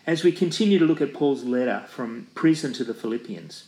As we continue to look at Paul's letter from prison to the Philippians,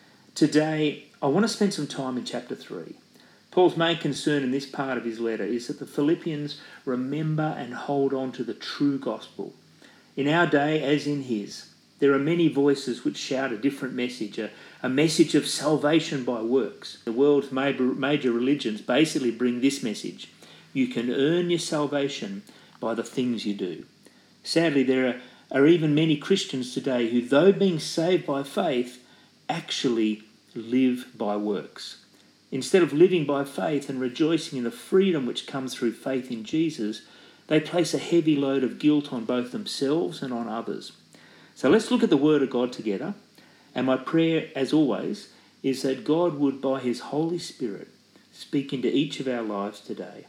today I want to spend some time in chapter 3. Paul's main concern in this part of his letter is that the Philippians remember and hold on to the true gospel. In our day, as in his, there are many voices which shout a different message, a message of salvation by works. The world's major religions basically bring this message: you can earn your salvation by the things you do. Sadly, there are even many Christians today who, though being saved by faith, actually live by works. Instead of living by faith and rejoicing in the freedom which comes through faith in Jesus, they place a heavy load of guilt on both themselves and on others. So let's look at the Word of God together. And my prayer, as always, is that God would, by his Holy Spirit, speak into each of our lives today.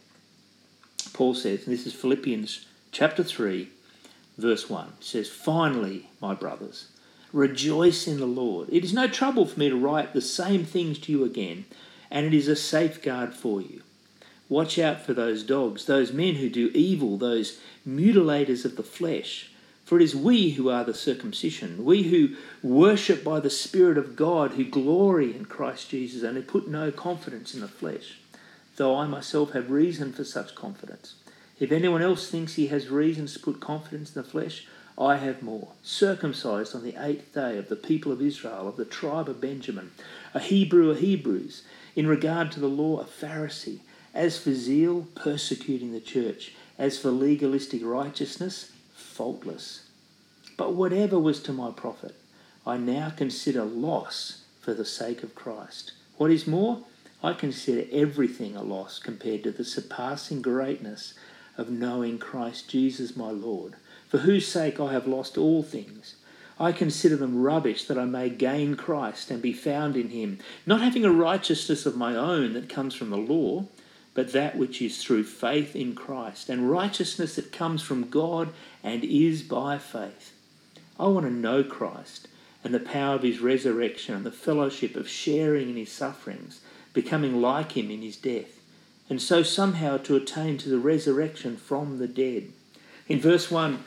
Paul says, and this is Philippians chapter 3, verse 1, it says, "Finally, my brothers, rejoice in the Lord. It is no trouble for me to write the same things to you again, and it is a safeguard for you. Watch out for those dogs, those men who do evil, those mutilators of the flesh. For it is we who are the circumcision, we who worship by the Spirit of God, who glory in Christ Jesus, and who put no confidence in the flesh, though I myself have reason for such confidence. If anyone else thinks he has reasons to put confidence in the flesh, I have more. Circumcised on the 8th day, of the people of Israel, of the tribe of Benjamin, a Hebrew of Hebrews, in regard to the law, a Pharisee, as for zeal, persecuting the church, as for legalistic righteousness, faultless. But whatever was to my profit, I now consider loss for the sake of Christ. What is more, I consider everything a loss compared to the surpassing greatness of knowing Christ Jesus my Lord, for whose sake I have lost all things. I consider them rubbish, that I may gain Christ and be found in him, not having a righteousness of my own that comes from the law, but that which is through faith in Christ, and righteousness that comes from God and is by faith. I want to know Christ and the power of his resurrection and the fellowship of sharing in his sufferings, becoming like him in his death, and so somehow to attain to the resurrection from the dead." In verse 1,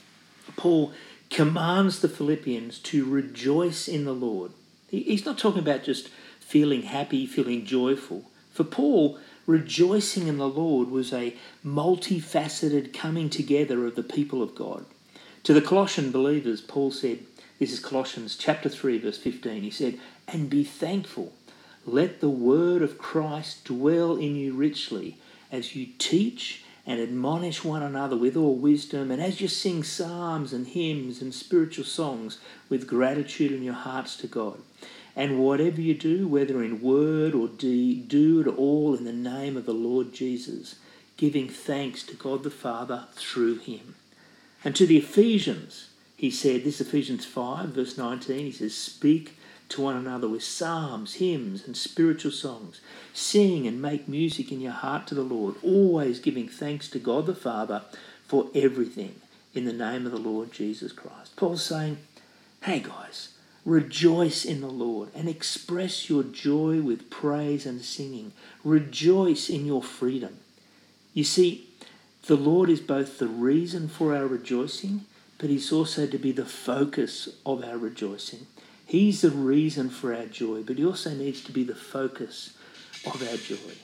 Paul commands the Philippians to rejoice in the Lord. He's not talking about just feeling happy, feeling joyful. For Paul, rejoicing in the Lord was a multifaceted coming together of the people of God. To the Colossian believers, Paul said, this is Colossians chapter 3, verse 15, he said, "And be thankful. Let the word of Christ dwell in you richly, as you teach and admonish one another with all wisdom, and as you sing psalms and hymns and spiritual songs with gratitude in your hearts to God. And whatever you do, whether in word or deed, do it all in the name of the Lord Jesus, giving thanks to God the Father through him." And to the Ephesians, he said, this is Ephesians 5, verse 19, he says, "Speak to one another with psalms, hymns, and spiritual songs. Sing and make music in your heart to the Lord, always giving thanks to God the Father for everything in the name of the Lord Jesus Christ." Paul's saying, hey guys, rejoice in the Lord and express your joy with praise and singing. Rejoice in your freedom. You see, the Lord is both the reason for our rejoicing, but he's also to be the focus of our rejoicing. He's the reason for our joy, but he also needs to be the focus of our joy.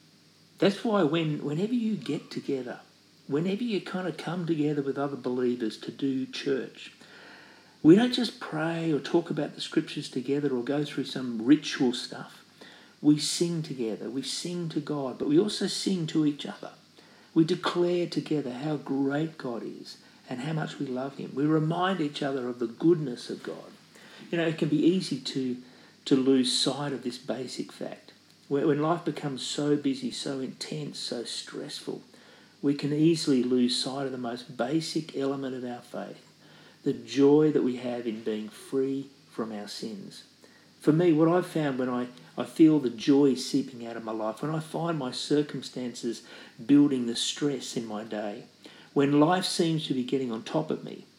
That's why whenever you get together, whenever you kind of come together with other believers to do church, we don't just pray or talk about the scriptures together or go through some ritual stuff. We sing together, we sing to God, but we also sing to each other. We declare together how great God is and how much we love him. We remind each other of the goodness of God. You know, it can be easy to lose sight of this basic fact. When life becomes so busy, so intense, so stressful, we can easily lose sight of the most basic element of our faith, the joy that we have in being free from our sins. For me, what I've found when I feel the joy seeping out of my life, when I find my circumstances building the stress in my day, when life seems to be getting on top of me,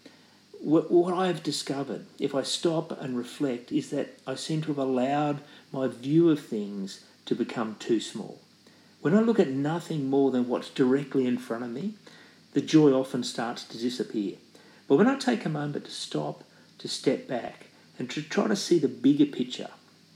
what I've discovered, if I stop and reflect, is that I seem to have allowed my view of things to become too small. When I look at nothing more than what's directly in front of me, the joy often starts to disappear. But when I take a moment to stop, to step back, and to try to see the bigger picture,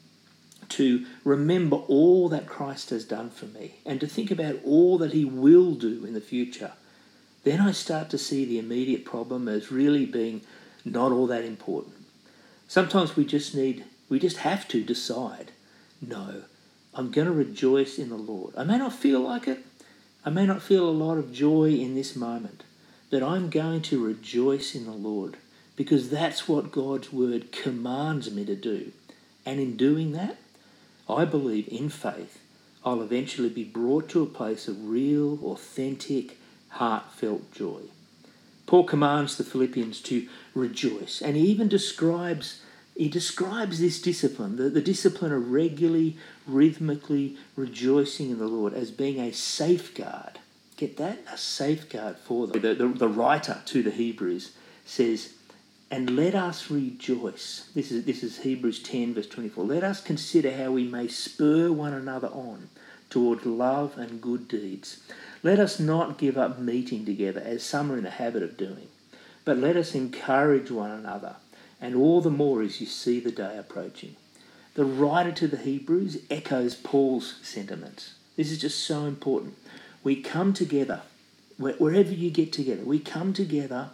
to remember all that Christ has done for me, and to think about all that he will do in the future, then I start to see the immediate problem as really being not all that important. Sometimes we just have to decide, no, I'm going to rejoice in the Lord. I may not feel like it. I may not feel a lot of joy in this moment, but I'm going to rejoice in the Lord because that's what God's word commands me to do. And in doing that, I believe in faith, I'll eventually be brought to a place of real, authentic, heartfelt joy. Paul commands the Philippians to rejoice, and he even describes this discipline, the discipline of regularly, rhythmically rejoicing in the Lord as being a safeguard. Get that? A safeguard for them. The writer to the Hebrews says, and let us rejoice. This is Hebrews 10 verse 24. Let us consider how we may spur one another on toward love and good deeds. Let us not give up meeting together as some are in the habit of doing, but let us encourage one another, and all the more as you see the day approaching. The writer to the Hebrews echoes Paul's sentiments. This is just so important. We come together, wherever you get together, we come together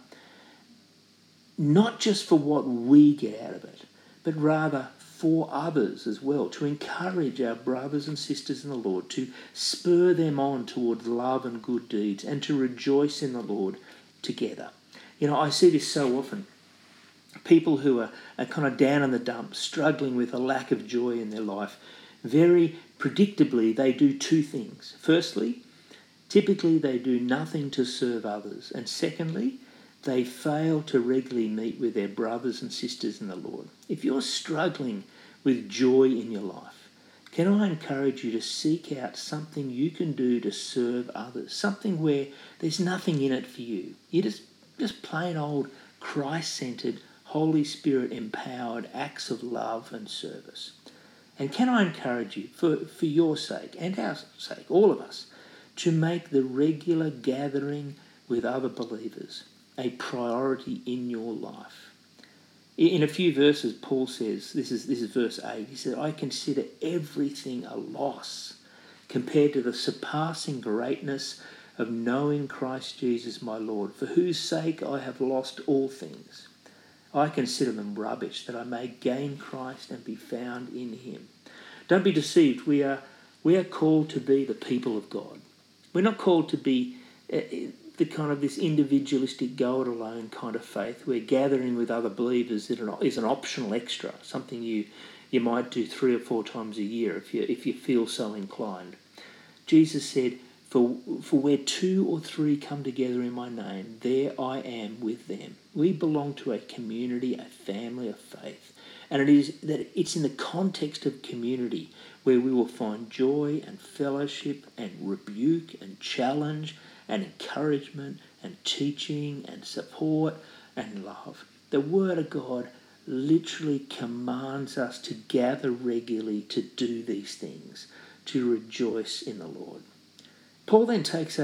not just for what we get out of it, but rather for others as well, to encourage our brothers and sisters in the Lord, to spur them on towards love and good deeds, and to rejoice in the Lord together. You know, I see this so often. People who are kind of down in the dumps, struggling with a lack of joy in their life, very predictably they do two things. Firstly, typically they do nothing to serve others. And secondly, they fail to regularly meet with their brothers and sisters in the Lord. If you're struggling with joy in your life, can I encourage you to seek out something you can do to serve others, something where there's nothing in it for you. You're just plain old Christ-centered, Holy Spirit-empowered acts of love and service. And can I encourage you, for your sake and our sake, all of us, to make the regular gathering with other believers a priority in your life. In a few verses, Paul says, this is verse 8, he said, I consider everything a loss compared to the surpassing greatness of knowing Christ Jesus my Lord, for whose sake I have lost all things. I consider them rubbish, that I may gain Christ and be found in him. Don't be deceived. We are called to be the people of God. We're not called to be the kind of this individualistic go-it-alone kind of faith where gathering with other believers is an optional extra, something you might do 3 or 4 times a year if you feel so inclined. Jesus said, for where 2 or 3 come together in my name, there I am with them. We belong to a community, a family of faith. And it's in the context of community where we will find joy and fellowship and rebuke and challenge and encouragement and teaching and support and love. The Word of God literally commands us to gather regularly to do these things, to rejoice in the Lord. Paul then takes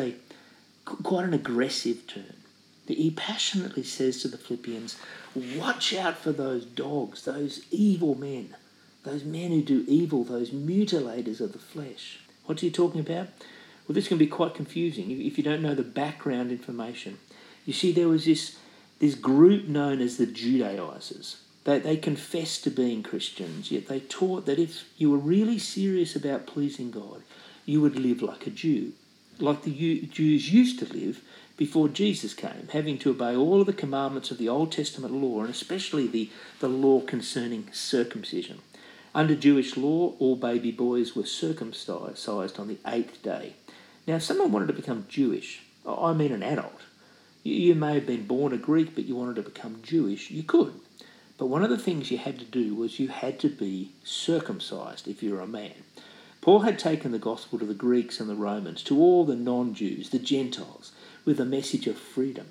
quite an aggressive turn. He passionately says to the Philippians, watch out for those dogs, those evil men, those men who do evil, those mutilators of the flesh. What's he talking about? Well, this can be quite confusing if you don't know the background information. You see, there was this group known as the Judaizers. They confessed to being Christians, yet they taught that if you were really serious about pleasing God, you would live like a Jew, like the Jews used to live before Jesus came, having to obey all of the commandments of the Old Testament law, and especially the law concerning circumcision. Under Jewish law, all baby boys were circumcised on the 8th day. Now, if someone wanted to become Jewish, I mean an adult, you may have been born a Greek, but you wanted to become Jewish, you could. But one of the things you had to do was you had to be circumcised if you were a man. Paul had taken the gospel to the Greeks and the Romans, to all the non-Jews, the Gentiles, with a message of freedom.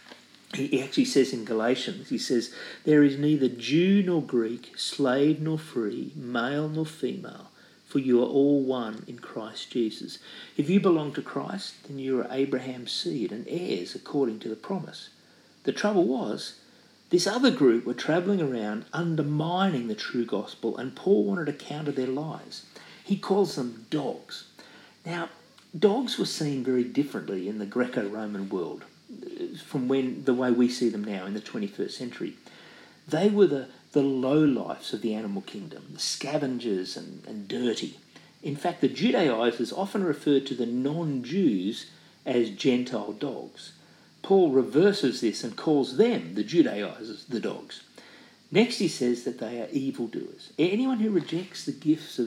He actually says in Galatians, he says, there is neither Jew nor Greek, slave nor free, male nor female, for you are all one in Christ Jesus. If you belong to Christ, then you are Abraham's seed and heirs according to the promise. The trouble was, this other group were travelling around undermining the true gospel, and Paul wanted to counter their lies. He calls them dogs. Now, dogs were seen very differently in the Greco-Roman world from the way we see them now in the 21st century. They were the lowlifes of the animal kingdom, the scavengers and dirty. In fact, the Judaizers often referred to the non-Jews as Gentile dogs. Paul reverses this and calls them, the Judaizers, the dogs. Next he says that they are evildoers. Anyone who rejects the gift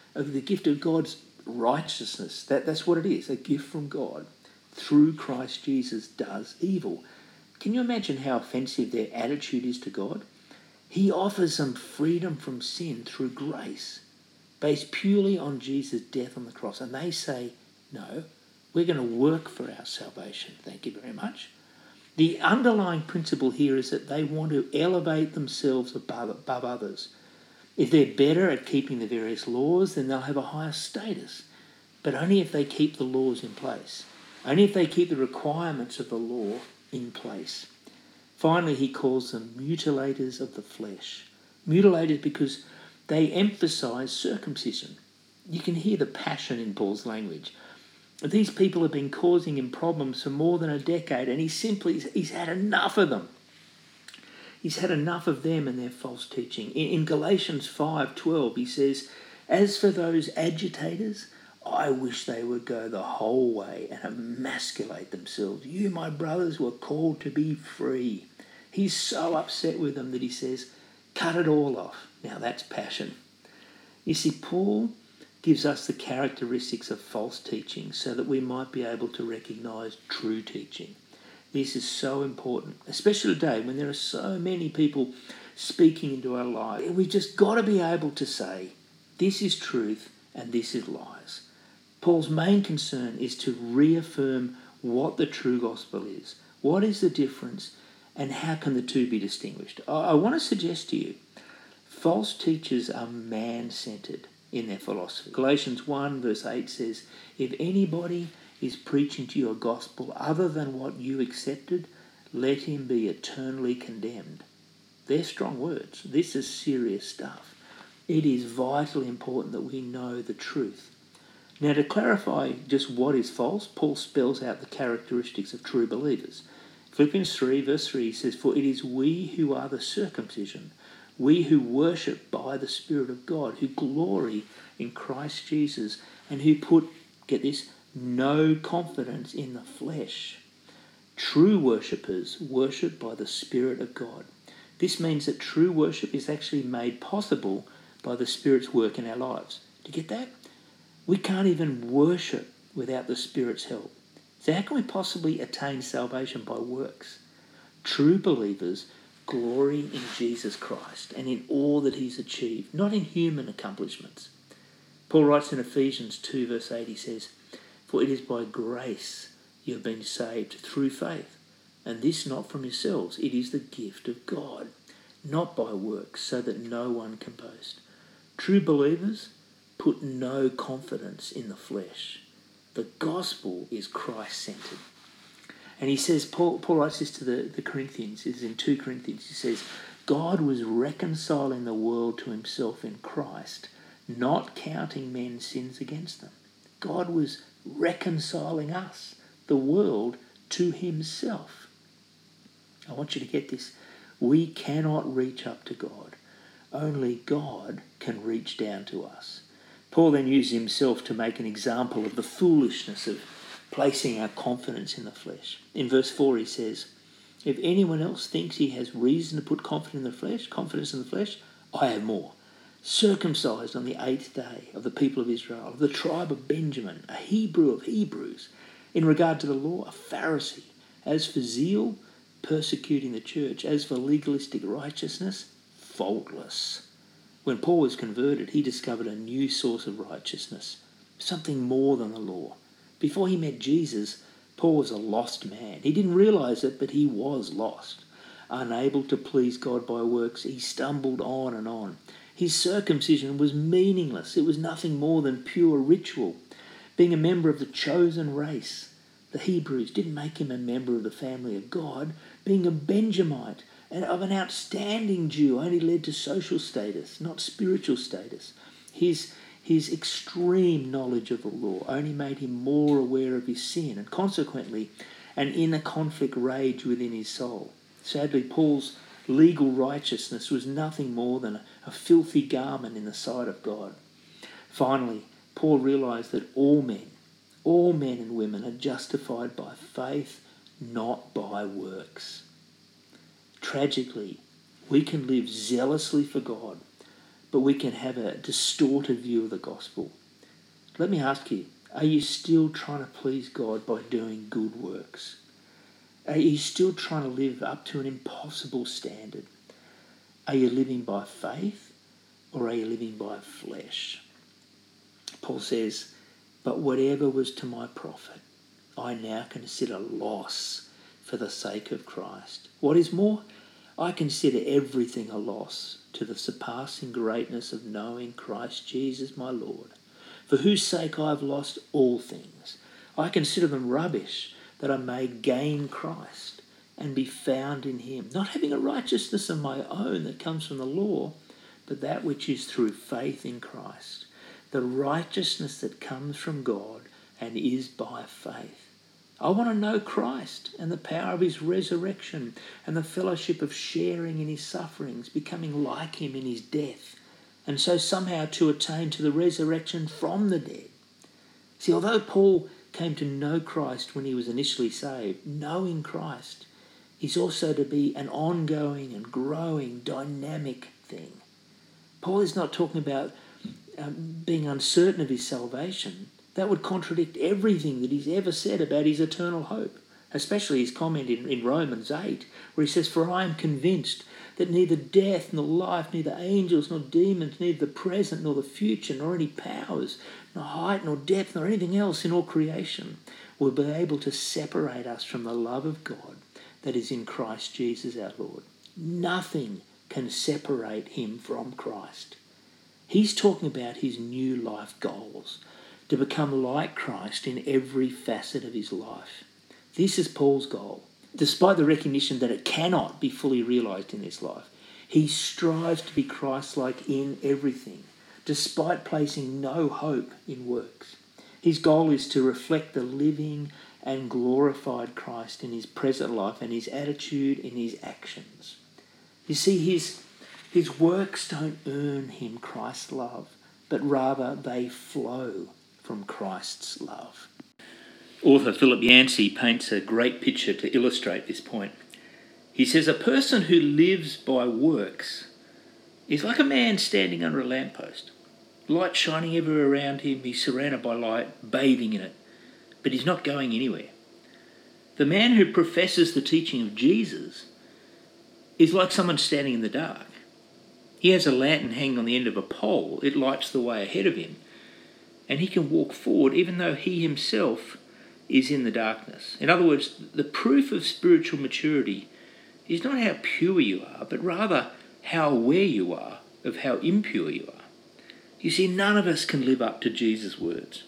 of God's righteousness, that's what it is, a gift from God, through Christ Jesus does evil. Can you imagine how offensive their attitude is to God? He offers them freedom from sin through grace, based purely on Jesus' death on the cross. And they say, no, we're going to work for our salvation. Thank you very much. The underlying principle here is that they want to elevate themselves above others. If they're better at keeping the various laws, then they'll have a higher status. But only if they keep the laws in place. Only if they keep the requirements of the law in place. Finally, he calls them mutilators of the flesh. Mutilators because they emphasise circumcision. You can hear the passion in Paul's language. These people have been causing him problems for more than a decade, and he's had enough of them. He's had enough of them and their false teaching. In Galatians 5:12, he says, "As for those agitators, I wish they would go the whole way and emasculate themselves. You, my brothers, were called to be free." He's so upset with them that he says, cut it all off. Now that's passion. You see, Paul gives us the characteristics of false teaching so that we might be able to recognise true teaching. This is so important, especially today when there are so many people speaking into our lives. We've just got to be able to say, this is truth and this is lies. Paul's main concern is to reaffirm what the true gospel is. What is the difference and how can the two be distinguished? I want to suggest to you, false teachers are man-centered in their philosophy. Galatians 1 verse 8 says, if anybody is preaching to you a gospel other than what you accepted, let him be eternally condemned. They're strong words. This is serious stuff. It is vitally important that we know the truth. Now, to clarify just what is false, Paul spells out the characteristics of true believers. Philippians 3 verse 3 says, for it is we who are the circumcision, we who worship by the Spirit of God, who glory in Christ Jesus, and who put, get this, no confidence in the flesh. True worshippers worship by the Spirit of God. This means that true worship is actually made possible by the Spirit's work in our lives. Do you get that? We can't even worship without the Spirit's help. So how can we possibly attain salvation by works? True believers glory in Jesus Christ and in all that he's achieved, not in human accomplishments. Paul writes in Ephesians 2 verse 8, he says, for it is by grace you have been saved through faith, and this not from yourselves, it is the gift of God, not by works, so that no one can boast. True believers put no confidence in the flesh. The gospel is Christ-centered. And he says, Paul writes this to the Corinthians, this is in 2 Corinthians, he says, God was reconciling the world to himself in Christ, not counting men's sins against them. God was reconciling us, the world, to himself. I want you to get this. We cannot reach up to God. Only God can reach down to us. Paul then used himself to make an example of the foolishness of placing our confidence in the flesh. In verse 4 he says, if anyone else thinks he has reason to put confidence in the flesh, I have more. Circumcised on the 8th day of the people of Israel, of the tribe of Benjamin, a Hebrew of Hebrews, in regard to the law, a Pharisee. As for zeal, persecuting the church. As for legalistic righteousness, faultless. When Paul was converted, he discovered a new source of righteousness, something more than the law. Before he met Jesus, Paul was a lost man. He didn't realise it, but he was lost. Unable to please God by works, he stumbled on and on. His circumcision was meaningless. It was nothing more than pure ritual. Being a member of the chosen race, the Hebrews, didn't make him a member of the family of God. being a Benjamite and of an outstanding Jew only led to social status, not spiritual status. His extreme knowledge of the law only made him more aware of his sin, and consequently an inner conflict raged within his soul. Sadly, Paul's legal righteousness was nothing more than a filthy garment in the sight of God. Finally, Paul realised that all men and women are justified by faith, not by works. Tragically, we can live zealously for God, but we can have a distorted view of the gospel. Let me ask you, are you still trying to please God by doing good works? Are you still trying to live up to an impossible standard? Are you living by faith or are you living by flesh? Paul says, but whatever was to my profit, I now consider loss for the sake of Christ. What is more, I consider everything a loss to the surpassing greatness of knowing Christ Jesus my Lord, for whose sake I have lost all things. I consider them rubbish, that I may gain Christ and be found in him, not having a righteousness of my own that comes from the law, but that which is through faith in Christ, the righteousness that comes from God and is by faith. I want to know Christ and the power of his resurrection and the fellowship of sharing in his sufferings, becoming like him in his death, and so somehow to attain to the resurrection from the dead. See, although Paul came to know Christ when he was initially saved, knowing Christ is also to be an ongoing and growing dynamic thing. Paul is not talking about being uncertain of his salvation. That would contradict everything that he's ever said about his eternal hope, especially his comment in Romans 8, where he says, for I am convinced that neither death nor life, neither angels nor demons, neither the present nor the future, nor any powers, nor height nor depth, nor anything else in all creation will be able to separate us from the love of God that is in Christ Jesus our Lord. Nothing can separate him from Christ. He's talking about his new life goals, to become like Christ in every facet of his life. This is Paul's goal. Despite the recognition that it cannot be fully realised in this life, he strives to be Christ-like in everything, despite placing no hope in works. His goal is to reflect the living and glorified Christ in his present life and his attitude in his actions. You see, his works don't earn him Christ's love, but rather they flow from Christ's love. Author Philip Yancey paints a great picture to illustrate this point. He says, a person who lives by works is like a man standing under a lamppost. Light shining everywhere around him, he's surrounded by light, bathing in it, but he's not going anywhere. The man who professes the teaching of Jesus is like someone standing in the dark. He has a lantern hanging on the end of a pole. It lights the way ahead of him, and he can walk forward even though he himself is in the darkness. In other words, the proof of spiritual maturity is not how pure you are, but rather how aware you are of how impure you are. You see, none of us can live up to Jesus' words.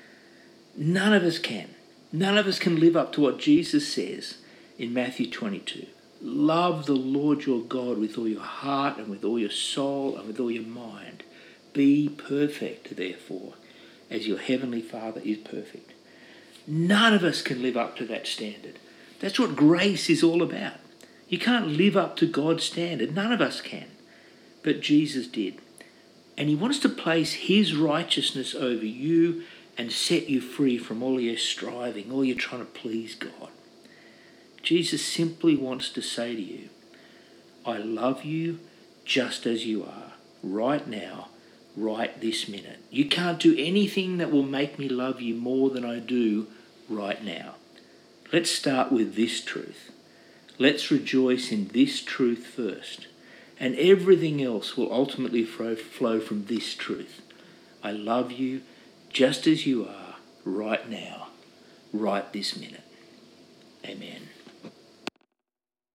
None of us can. None of us can live up to what Jesus says in Matthew 22. Love the Lord your God with all your heart and with all your soul and with all your mind. Be perfect, therefore, as your heavenly Father is perfect. None of us can live up to that standard. That's what grace is all about. You can't live up to God's standard. None of us can. But Jesus did. And he wants to place his righteousness over you and set you free from all your striving, all your trying to please God. Jesus simply wants to say to you, I love you just as you are, right now, right this minute. You can't do anything that will make me love you more than I do right now. Let's start with this truth. Let's rejoice in this truth first, and everything else will ultimately flow from this truth. I love you just as you are right now, right this minute. Amen.